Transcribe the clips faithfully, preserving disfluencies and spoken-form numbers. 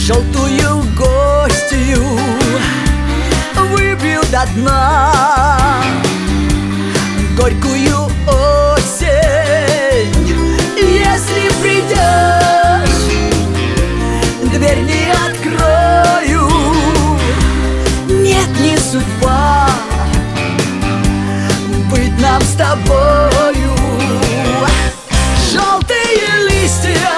Желтую гостью выпью до дна, горькую осень. Если придешь, дверь не открою. Нет, не судьба быть нам с тобою. Желтые листья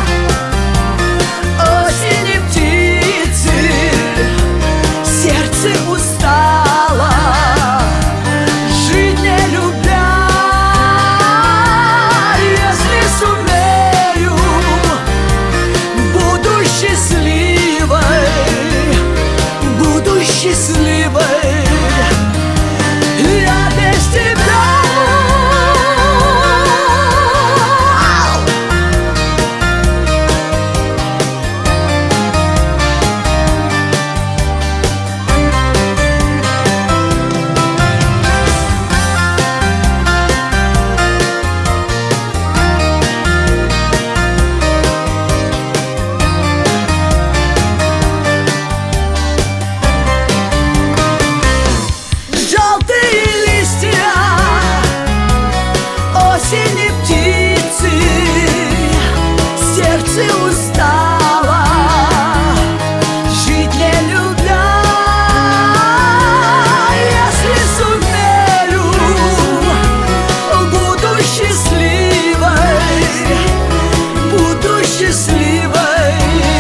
осени, птицы, сердце устало жить не любя. Если сумею, буду счастливой, буду счастливой. Я без тебя. Осени, птицы, сердце устало жить не любя. Если сумею, буду счастливой, буду счастливой.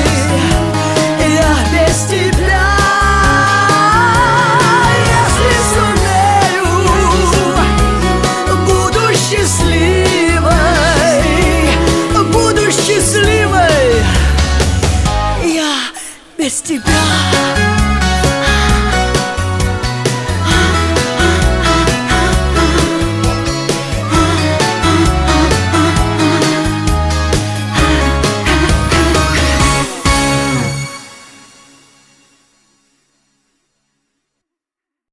Я без тебя. Буду счастливой, я без тебя.